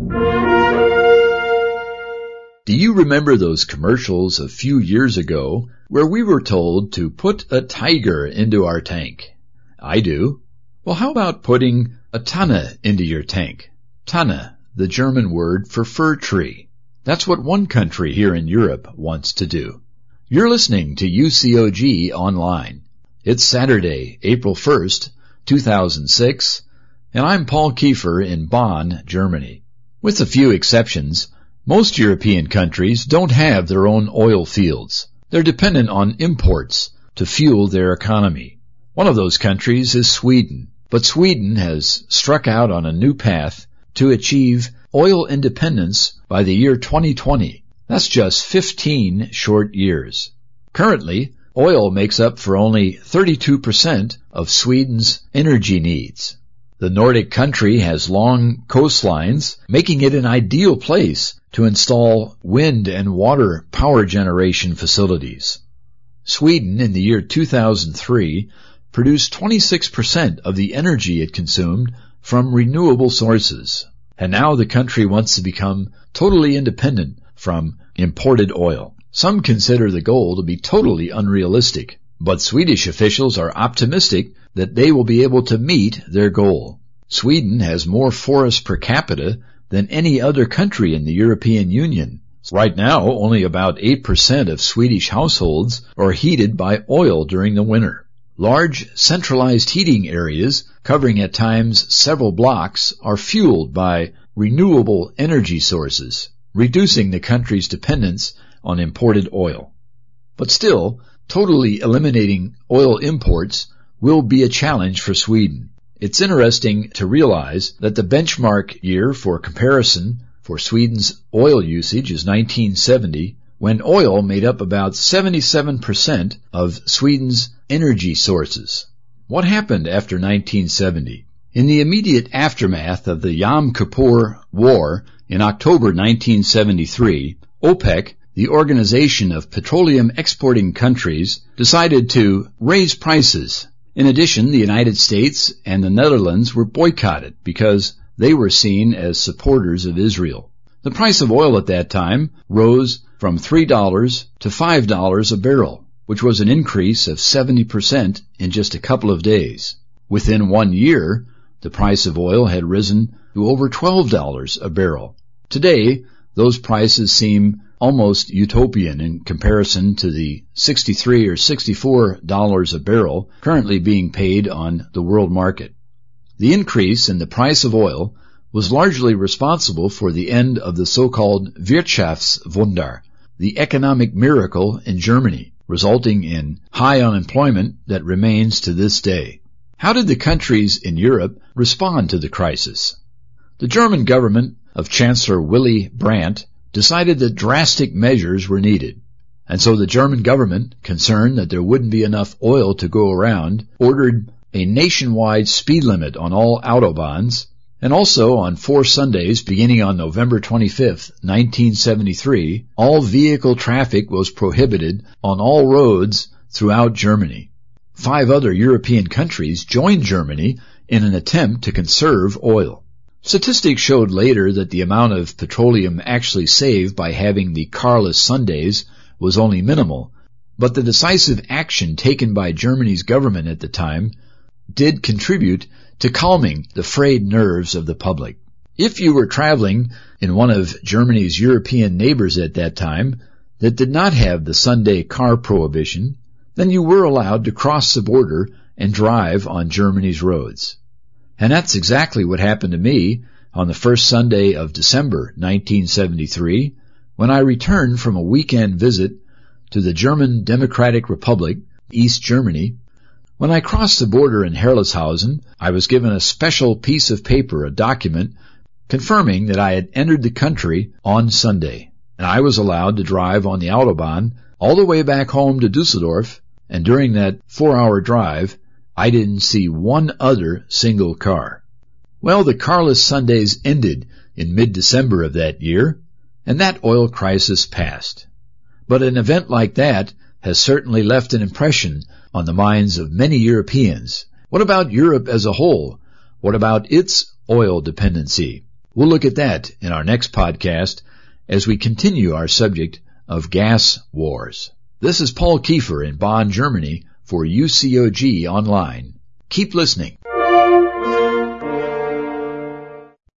Do you remember those commercials a few years ago where we were told to put a tiger into our tank? I do. Well, how about putting a Tanne into your tank? Tanne, the German word for fir tree. That's what one country here in Europe wants to do. You're listening to UCOG Online. It's Saturday, April 1st, 2006, and I'm Paul Kiefer in Bonn, Germany. With a few exceptions, most European countries don't have their own oil fields. They're dependent on imports to fuel their economy. One of those countries is Sweden, but Sweden has struck out on a new path to achieve oil independence by the year 2020. That's just 15 short years. Currently, oil makes up for only 32% of Sweden's energy needs. The Nordic country has long coastlines, making it an ideal place to install wind and water power generation facilities. Sweden, in the year 2003, produced 26% of the energy it consumed from renewable sources. And now the country wants to become totally independent from imported oil. Some consider the goal to be totally unrealistic, but Swedish officials are optimistic that they will be able to meet their goal. Sweden has more forest per capita than any other country in the European Union. Right now, only about 8% of Swedish households are heated by oil during the winter. Large centralized heating areas, covering at times several blocks, are fueled by renewable energy sources, reducing the country's dependence on imported oil. But still, totally eliminating oil imports will be a challenge for Sweden. It's interesting to realize that the benchmark year for comparison for Sweden's oil usage is 1970, when oil made up about 77% of Sweden's energy sources. What happened after 1970? In the immediate aftermath of the Yom Kippur War in October 1973, OPEC, the Organization of Petroleum Exporting Countries, decided to raise prices. In addition, the United States and the Netherlands were boycotted because they were seen as supporters of Israel. The price of oil at that time rose from $3 to $5 a barrel, which was an increase of 70% in just a couple of days. Within 1 year, the price of oil had risen to over $12 a barrel. Today, those prices seem almost utopian in comparison to the $63 or $64 a barrel currently being paid on the world market. The increase in the price of oil was largely responsible for the end of the so-called Wirtschaftswunder, the economic miracle in Germany, resulting in high unemployment that remains to this day. How did the countries in Europe respond to the crisis? The German government of Chancellor Willy Brandt decided that drastic measures were needed. And so the German government, concerned that there wouldn't be enough oil to go around, ordered a nationwide speed limit on all autobahns, and also on 4 Sundays beginning on November 25, 1973, all vehicle traffic was prohibited on all roads throughout Germany. 5 other European countries joined Germany in an attempt to conserve oil. Statistics showed later that the amount of petroleum actually saved by having the carless Sundays was only minimal, but the decisive action taken by Germany's government at the time did contribute to calming the frayed nerves of the public. If you were traveling in one of Germany's European neighbors at that time that did not have the Sunday car prohibition, then you were allowed to cross the border and drive on Germany's roads. And that's exactly what happened to me on the first Sunday of December 1973 when I returned from a weekend visit to the German Democratic Republic, East Germany. When I crossed the border in Herleshausen, I was given a special piece of paper, a document, confirming that I had entered the country on Sunday, and I was allowed to drive on the Autobahn all the way back home to Dusseldorf, and during that 4-hour drive, I didn't see one other single car. Well, the carless Sundays ended in mid-December of that year, and that oil crisis passed. But an event like that has certainly left an impression on the minds of many Europeans. What about Europe as a whole? What about its oil dependency? We'll look at that in our next podcast as we continue our subject of gas wars. This is Paul Kiefer in Bonn, Germany for UCOG Online. Keep listening.